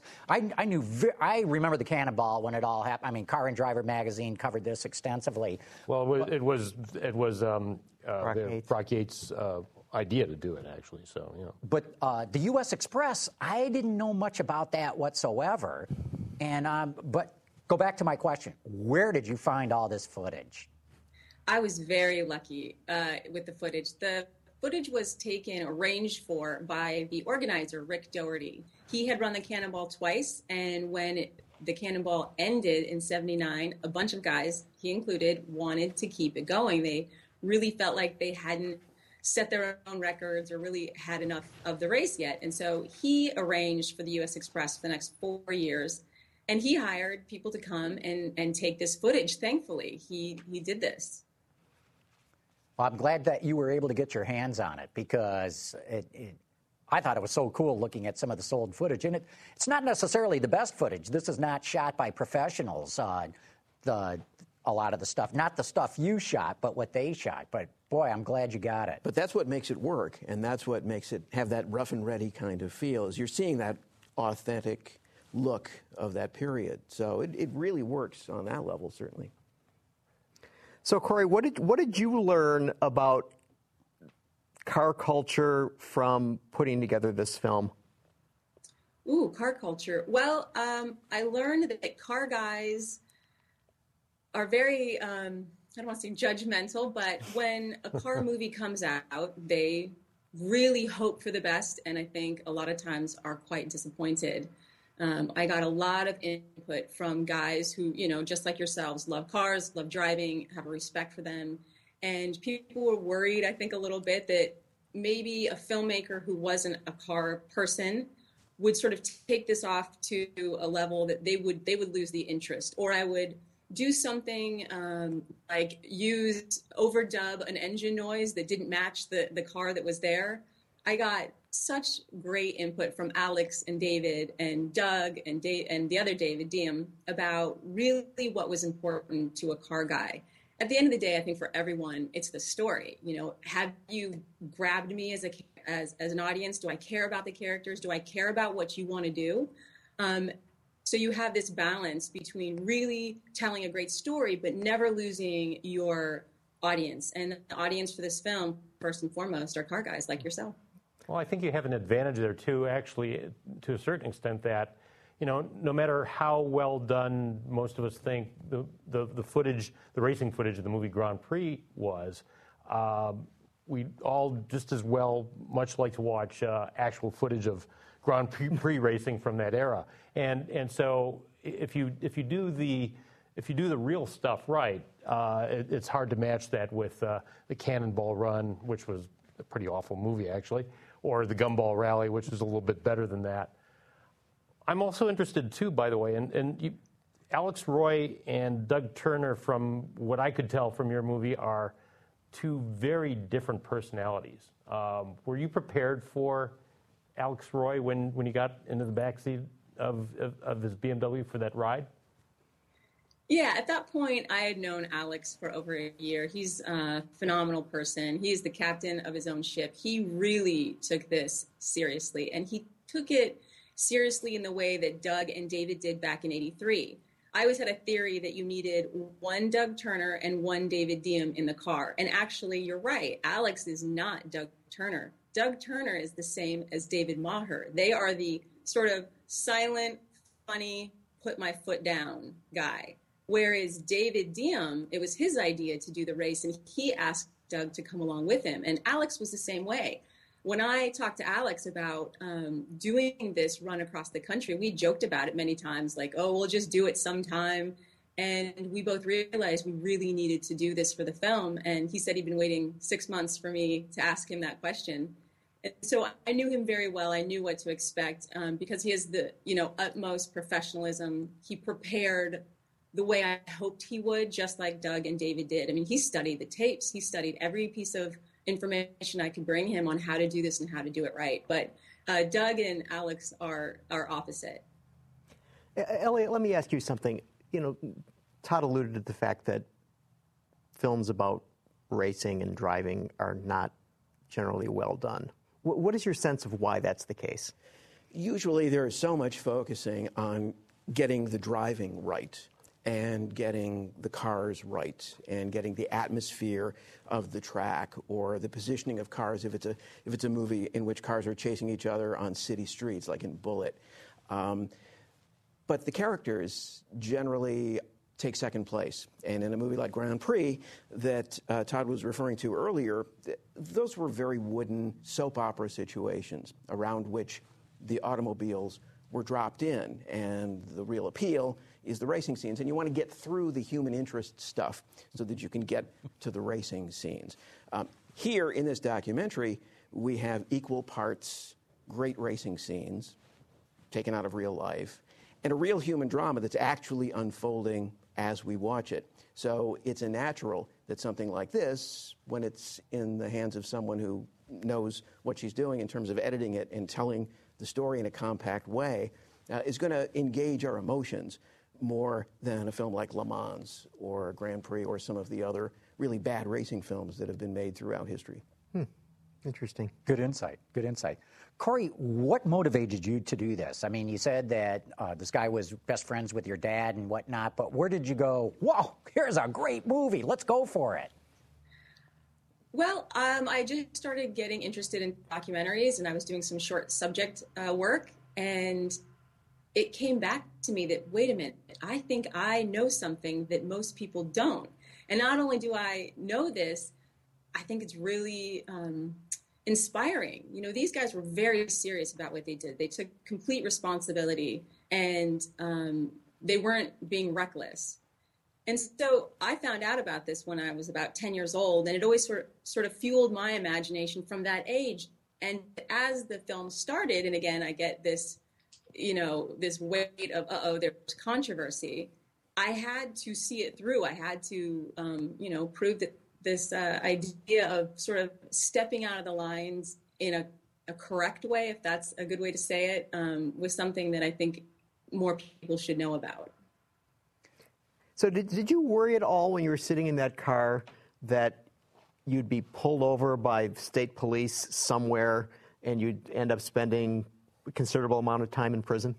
I remember the Cannonball when it all happened. Car and Driver magazine covered this extensively. Well, it was Brock Yates' idea to do it, actually. So But the U.S. Express, I didn't know much about that whatsoever. And but go back to my question. Where did you find all this footage? I was very lucky with the footage. The footage was arranged for by the organizer, Rick Doherty. He had run the Cannonball twice, and when the Cannonball ended in '79, a bunch of guys, he included, wanted to keep it going. They really felt like they hadn't set their own records or really had enough of the race yet. And so he arranged for the U.S. Express for the next 4 years, and he hired people to come and take this footage. Thankfully, he did this. Well, I'm glad that you were able to get your hands on it, because I thought it was so cool looking at some of the sold footage. And it's not necessarily the best footage. This is not shot by professionals, a lot of the stuff. Not the stuff you shot, but what they shot. But, boy, I'm glad you got it. But that's what makes it work, and that's what makes it have that rough and ready kind of feel, is you're seeing that authentic look of that period. So it really works on that level, certainly. So, Corey, what did you learn about car culture from putting together this film? Ooh, car culture. Well, I learned that car guys are very, I don't want to say judgmental, but when a car movie comes out, they really hope for the best, and I think a lot of times are quite disappointed. I got a lot of input from guys who, just like yourselves, love cars, love driving, have a respect for them. And people were worried, I think, a little bit that maybe a filmmaker who wasn't a car person would sort of take this off to a level that they would lose the interest. Or I would do something like overdub an engine noise that didn't match the car that was there. I got such great input from Alex and David and Doug and the other David Diem about really what was important to a car guy. At the end of the day, I think for everyone, it's the story. Have you grabbed me as an audience? Do I care about the characters? Do I care about what you want to do? So you have this balance between really telling a great story, but never losing your audience. And the audience for this film, first and foremost, are car guys like yourself. Well, I think you have an advantage there, too, actually, to a certain extent, that, no matter how well done most of us think the footage, the racing footage of the movie Grand Prix was, we all just as well much like to watch actual footage of Grand Prix racing from that era. And so if you do the real stuff right, it's hard to match that with the Cannonball Run, which was a pretty awful movie, actually, or the Gumball Rally, which is a little bit better than that. I'm also interested, too, by the way, and Alex Roy and Doug Turner, from what I could tell from your movie, are two very different personalities. Were you prepared for Alex Roy when you got into the backseat of his BMW for that ride? Yeah, at that point, I had known Alex for over a year. He's a phenomenal person. He's the captain of his own ship. He really took this seriously, and he took it seriously in the way that Doug and David did back in '83. I always had a theory that you needed one Doug Turner and one David Diem in the car. And actually, you're right. Alex is not Doug Turner. Doug Turner is the same as David Maher. They are the sort of silent, funny, put my foot down guy. Whereas David Diem, it was his idea to do the race, and he asked Doug to come along with him. And Alex was the same way. When I talked to Alex about doing this run across the country, we joked about it many times, like, oh, we'll just do it sometime. And we both realized we really needed to do this for the film. And he said he'd been waiting 6 months for me to ask him that question. And so I knew him very well. I knew what to expect because he has the utmost professionalism. He prepared the way I hoped he would, just like Doug and David did. I mean, he studied the tapes. He studied every piece of information I could bring him on how to do this and how to do it right. But Doug and Alex are opposite. Elliot, let me ask you something. Todd alluded to the fact that films about racing and driving are not generally well done. What is your sense of why that's the case? Usually there is so much focusing on getting the driving right and getting the cars right and getting the atmosphere of the track or the positioning of cars if it's a movie in which cars are chasing each other on city streets like in Bullitt. But the characters generally take second place. And in a movie like Grand Prix that Todd was referring to earlier, those were very wooden soap opera situations around which the automobiles were dropped in. And the real appeal is the racing scenes. And you want to get through the human interest stuff so that you can get to the racing scenes. Here in this documentary, we have equal parts great racing scenes taken out of real life and a real human drama that's actually unfolding as we watch it. So it's a natural that something like this, when it's in the hands of someone who knows what she's doing in terms of editing it and telling the story in a compact way, is going to engage our emotions more than a film like Le Mans or Grand Prix or some of the other really bad racing films that have been made throughout history. Interesting. Good insight. Good insight. Corey, what motivated you to do this? I mean, you said that this guy was best friends with your dad and whatnot, but where did you go, whoa, here's a great movie, let's go for it? Well, I just started getting interested in documentaries, and I was doing some short subject work, and it came back to me that, wait a minute, I think I know something that most people don't. And not only do I know this, I think it's really inspiring. You know, these guys were very serious about what they did. They took complete responsibility, and they weren't being reckless. And so I found out about this when I was about 10 years old, and it always sort of fueled my imagination from that age. And as the film started, and again, I get this, you know, this weight of, there's controversy, I had to see it through. I had to, you know, prove that this idea of sort of stepping out of the lines in a correct way, if that's a good way to say it, was something that I think more people should know about. So did you worry at all when you were sitting in that car that you'd be pulled over by state police somewhere and you'd end up spending a considerable amount of time in prison?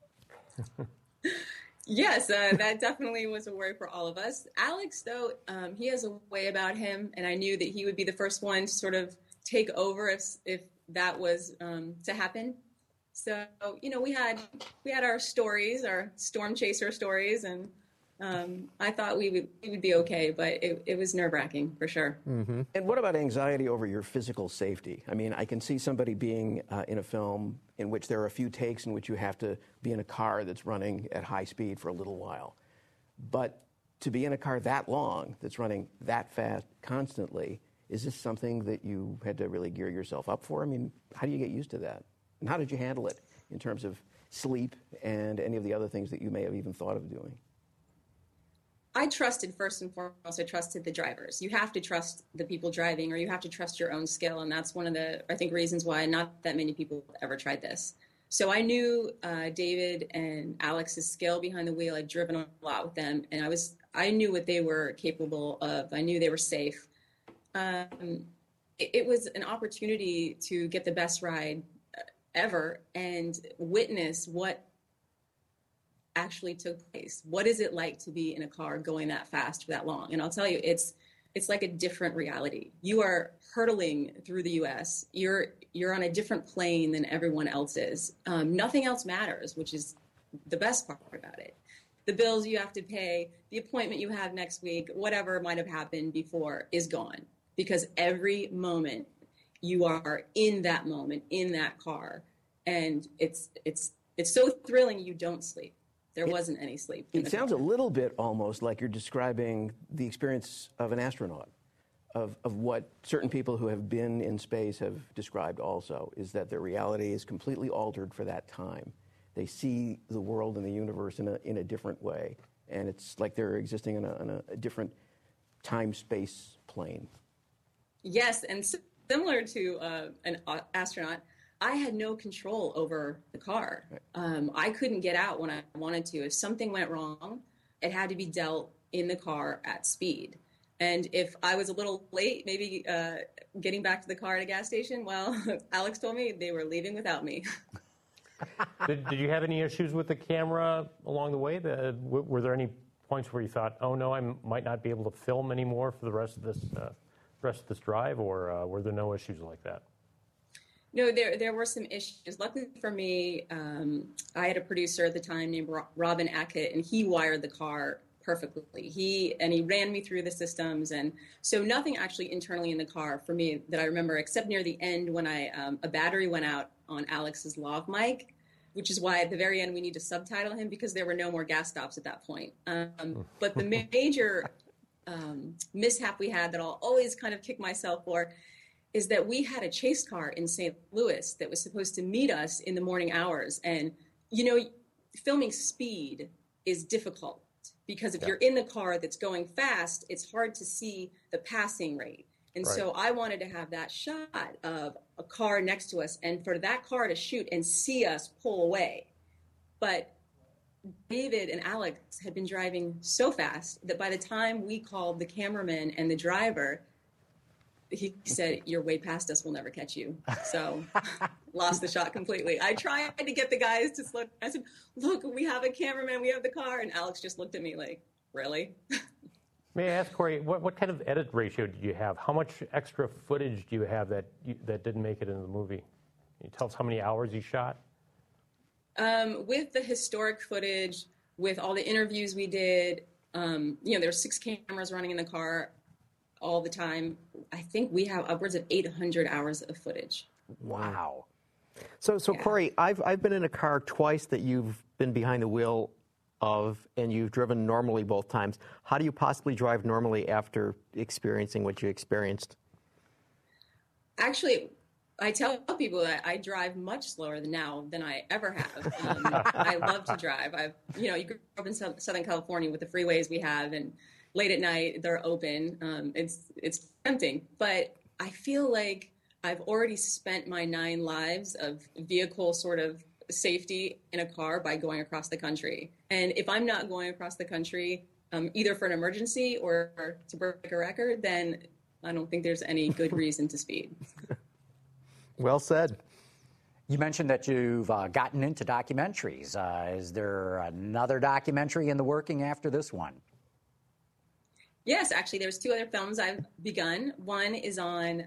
Yes, that definitely was a worry for all of us. Alex, though, he has a way about him, and I knew that he would be the first one to sort of take over if that was to happen. So, you know, we had our stories, our storm chaser stories, and I thought we would be okay, but it was nerve-wracking for sure. Mm-hmm. And what about anxiety over your physical safety? I mean, I can see somebody being in a film in which there are a few takes in which you have to be in a car that's running at high speed for a little while. But to be in a car that long, that's running that fast constantly, is this something that you had to really gear yourself up for? I mean, how do you get used to that? And how did you handle it in terms of sleep and any of the other things that you may have even thought of doing? I trusted, first and foremost, I trusted the drivers. You have to trust the people driving, or you have to trust your own skill. And that's one of the, I think, reasons why not that many people have ever tried this. So I knew David and Alex's skill behind the wheel. I'd driven a lot with them, and I knew what they were capable of. I knew they were safe. It was an opportunity to get the best ride ever and witness what actually took place. What is it like to be in a car going that fast for that long? And I'll tell you, it's like a different reality. You are hurtling through the U.S. You're on a different plane than everyone else is. Nothing else matters, which is the best part about it. The bills you have to pay, the appointment you have next week, whatever might have happened before is gone, because every moment you are in that moment, in that car. And it's so thrilling you don't sleep. There wasn't any sleep. It sounds a little bit almost like you're describing the experience of an astronaut, of what certain people who have been in space have described also, is that their reality is completely altered for that time. They see the world and the universe in a different way, and it's like they're existing in a different time-space plane. Yes, and similar to an astronaut, I had no control over the car. I couldn't get out when I wanted to. If something went wrong, it had to be dealt in the car at speed. And if I was a little late, maybe getting back to the car at a gas station, well, Alex told me they were leaving without me. Did you have any issues with the camera along the way? Were there any points where you thought, oh no, I might not be able to film anymore for the rest of this drive, or were there no issues like that? No, there were some issues. Luckily for me, I had a producer at the time named Robin Ackett, and he wired the car perfectly. He ran me through the systems, and so nothing actually internally in the car for me that I remember, except near the end when a battery went out on Alex's lav mic, which is why at the very end we need to subtitle him because there were no more gas stops at that point. But the major mishap we had that I'll always kind of kick myself for is that we had a chase car in St. Louis that was supposed to meet us in the morning hours. And, filming speed is difficult because if you're in the car that's going fast, it's hard to see the passing rate. And so I wanted to have that shot of a car next to us and for that car to shoot and see us pull away. But David and Alex had been driving so fast that by the time we called the cameraman and the driver, he said, "You're way past us. We'll never catch you." So lost the shot completely. I tried to get the guys to slow down. I said, "Look, we have a cameraman. We have the car." And Alex just looked at me like, "Really?" May I ask, Corey, what kind of edit ratio did you have? How much extra footage do you have that didn't make it into the movie? Can you tell us how many hours you shot? With the historic footage, with all the interviews we did, there's 6 cameras running in the car all the time. I think we have upwards of 800 hours of footage. Wow. So Corey, I've been in a car twice that you've been behind the wheel of, and you've driven normally both times. How do you possibly drive normally after experiencing what you experienced? Actually, I tell people that I drive much slower now than I ever have. I love to drive. You grew up in Southern California with the freeways we have, and late at night they're open. It's tempting, but I feel like I've already spent my 9 lives of vehicle sort of safety in a car by going across the country. And if I'm not going across the country, either for an emergency or to break a record, then I don't think there's any good reason to speed. Well said. You mentioned that you've gotten into documentaries. Is there another documentary in the working after this one? Yes, actually, there's 2 other films I've begun. One is on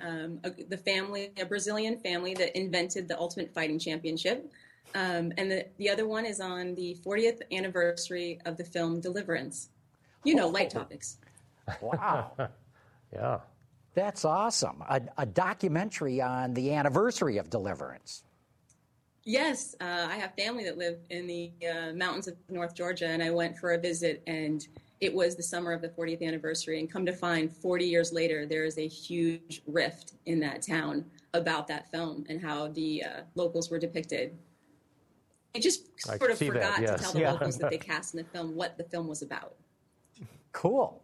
a Brazilian family that invented the Ultimate Fighting Championship. And the other one is on the 40th anniversary of the film Deliverance. Light topics. Wow. Yeah. That's awesome. A documentary on the anniversary of Deliverance. Yes, I have family that live in the mountains of North Georgia, and I went for a visit, and it was the summer of the 40th anniversary. And come to find, 40 years later, there is a huge rift in that town about that film and how the locals were depicted. I just sort of forgot to tell the locals that they cast in the film what the film was about. Cool.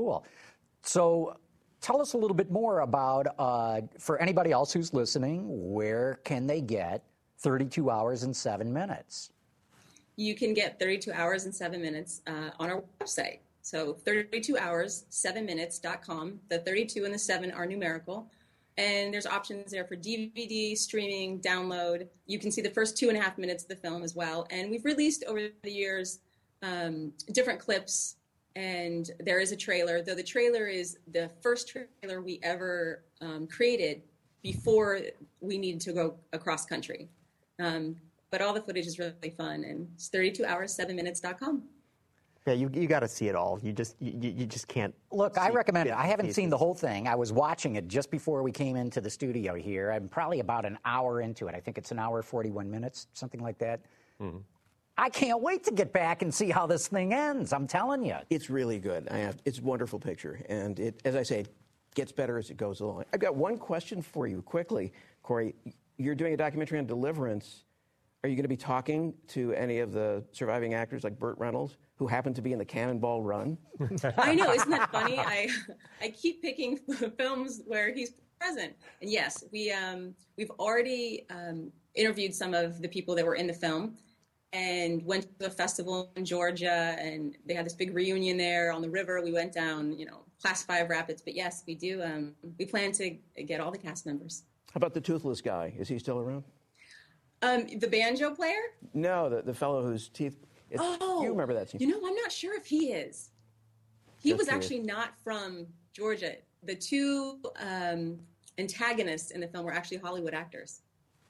So tell us a little bit more about, for anybody else who's listening, where can they get 32 hours and 7 minutes? You can get 32 hours and 7 minutes on our website. So 32hours7minutes.com. The 32 and the 7 are numerical. And there's options there for DVD, streaming, download. You can see the first 2.5 minutes of the film as well. And we've released over the years different clips. And there is a trailer, though the trailer is the first trailer we ever created before we needed to go across country. But all the footage is really fun. And it's 32hours7minutes.com. Yeah, you got to see it all. You just can't. Look, I recommend it. I haven't seen the whole thing. I was watching it just before we came into the studio here. I'm probably about an hour into it. I think it's an hour 41 minutes, something like that. Mm-hmm. I can't wait to get back and see how this thing ends. I'm telling you, it's really good. It's a wonderful picture, and it, as I say, it gets better as it goes along. I've got one question for you, quickly, Corey. You're doing a documentary on Deliverance. Are you going to be talking to any of the surviving actors like Burt Reynolds, who happened to be in the Cannonball Run? I know, isn't that funny? I keep picking films where he's present. And yes, we've already interviewed some of the people that were in the film and went to a festival in Georgia, and they had this big reunion there on the river. We went down, Class 5 Rapids. But yes, we do. We plan to get all the cast members. How about the toothless guy? Is he still around? The banjo player? No, the fellow whose teeth... you remember that scene? I'm not sure if he is. He was actually not from Georgia. The 2 antagonists in the film were actually Hollywood actors.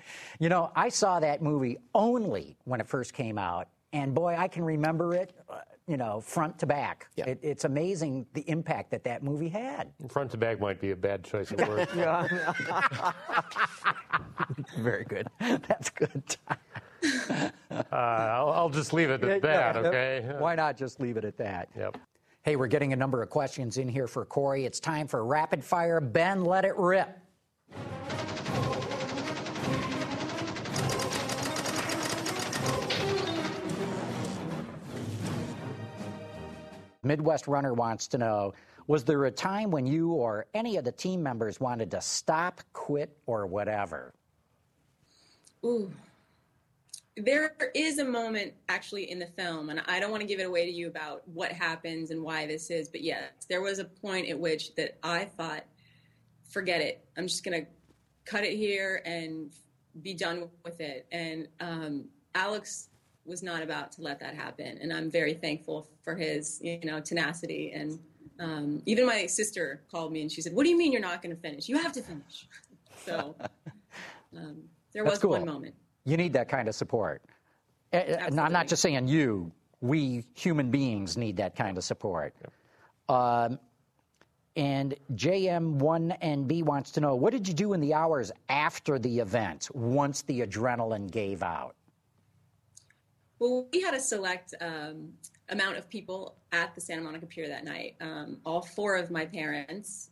You know, I saw that movie only when it first came out, and boy, I can remember it, front to back. Yeah. It's amazing the impact that movie had. Front to back might be a bad choice of words. Very good. That's good. I'll just leave it at that, okay? Why not just leave it at that? Yep. Hey, we're getting a number of questions in here for Corey. It's time for rapid fire. Ben, let it rip. Midwest Runner wants to know, was there a time when you or any of the team members wanted to stop, quit, or whatever? Ooh. There is a moment actually in the film, and I don't want to give it away to you about what happens and why this is, but yes, there was a point at which that I thought, forget it. I'm just going to cut it here and be done with it. And Alex was not about to let that happen, and I'm very thankful for his, tenacity. And even my sister called me and she said, "What do you mean you're not going to finish? You have to finish." So there was one moment. You need that kind of support. And I'm not just saying you. We human beings need that kind of support. Yep. And JM1NB wants to know, what did you do in the hours after the event, once the adrenaline gave out? Well, we had a select amount of people at the Santa Monica Pier that night. All four of my parents,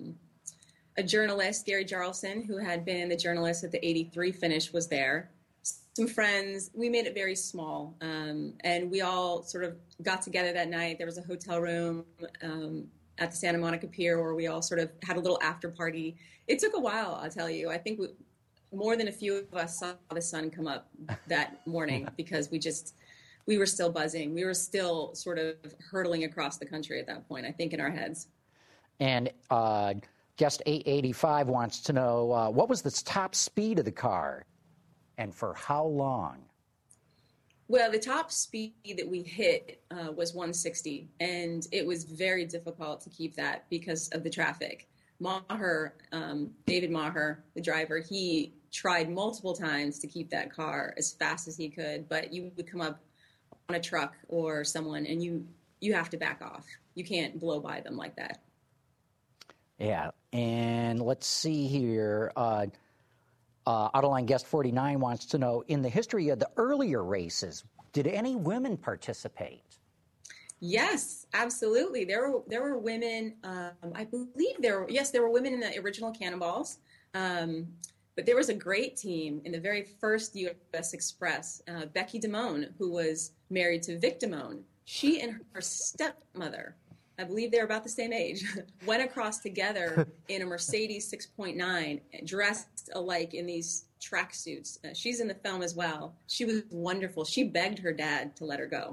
a journalist, Gary Jarlson, who had been the journalist at the 83 finish, was there. Some friends. We made it very small, and we all sort of got together that night. There was a hotel room at the Santa Monica Pier where we all sort of had a little after party. It took a while, I'll tell you. I think more than a few of us saw the sun come up that morning because we were still buzzing. We were still sort of hurtling across the country at that point, I think, in our heads. And Guest 885 wants to know, what was the top speed of the car and for how long? Well, the top speed that we hit was 160, and it was very difficult to keep that because of the traffic. Maher, David Maher, the driver, he tried multiple times to keep that car as fast as he could, but you would come up on a truck or someone, and you have to back off. You can't blow by them like that. Yeah, and let's see here. Autoline Guest 49 wants to know, in the history of the earlier races, did any women participate? Yes, absolutely. There were women. I believe there were women in the original Cannonballs. But there was a great team in the very first U.S. Express. Becky Damone, who was married to Vic Damone, she and her stepmother, I believe they're about the same age, went across together in a Mercedes 6.9, dressed alike in these tracksuits. She's in the film as well. She was wonderful. She begged her dad to let her go.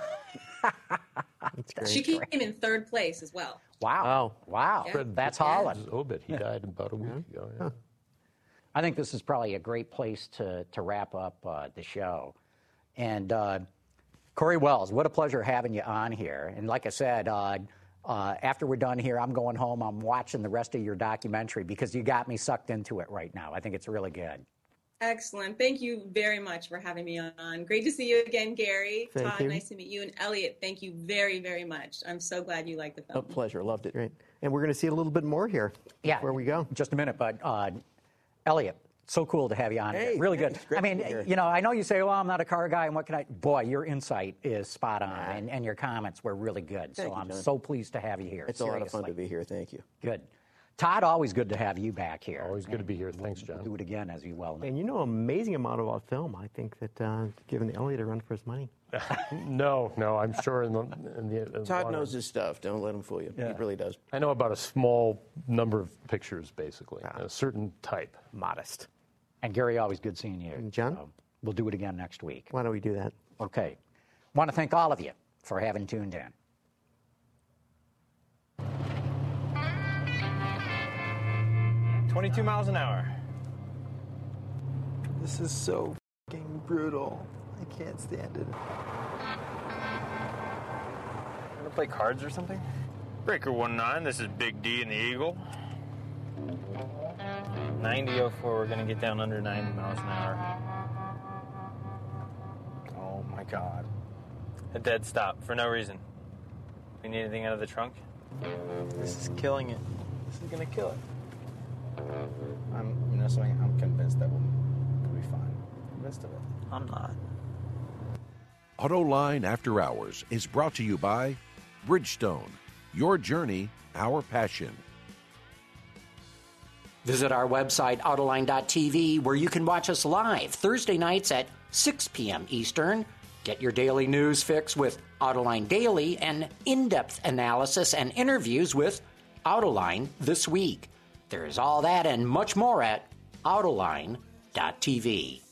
She came in third place as well. Wow. Yeah. That's Holland. Obit. He died about a week ago. Yeah. I think this is probably a great place to wrap up the show. And Corey Wells, what a pleasure having you on here. And like I said, after we're done here, I'm going home. I'm watching the rest of your documentary because you got me sucked into it right now. I think it's really good. Excellent. Thank you very much for having me on. Great to see you again, Gary. Todd, nice to meet you. And Elliot, thank you very, very much. I'm so glad you liked the film. A pleasure. Loved it. Great. And we're going to see a little bit more here. Yeah. Where we go. Just a minute, but Elliot, so cool to have you on. Hey, really good. I mean, I know you say, well, I'm not a car guy, and what can I... Boy, your insight is spot on, and your comments were really good. Thank so you, I'm John. so pleased to have you here. It's a lot of fun to be here. Thank you. Good. Todd, always good to have you back here. Always good to be here. Thanks, John. We'll do it again, as you well know. And you know amazing amount about film. I think that giving Elliot a run for his money. No, I'm sure in the Todd knows his stuff. Don't let him fool you. Yeah. He really does. I know about a small number of pictures, basically, a certain type. Modest. And Gary, always good seeing you. And John? We'll do it again next week. Why don't we do that? Okay. Want to thank all of you for having tuned in. 22 miles an hour. This is so f***ing brutal. I can't stand it. Wanna play cards or something? Breaker 19, this is Big D and the Eagle. 90.04, we're going to get down under 90 miles an hour. Oh my God. A dead stop for no reason. We need anything out of the trunk? This is killing it. This is gonna kill it. I'm convinced that we'll be fine. Convinced of it. I'm not. Autoline After Hours is brought to you by Bridgestone. Your journey, our passion. Visit our website, Autoline.tv, where you can watch us live Thursday nights at 6 p.m. Eastern. Get your daily news fix with Autoline Daily and in-depth analysis and interviews with Autoline This Week. There's all that and much more at Autoline.tv.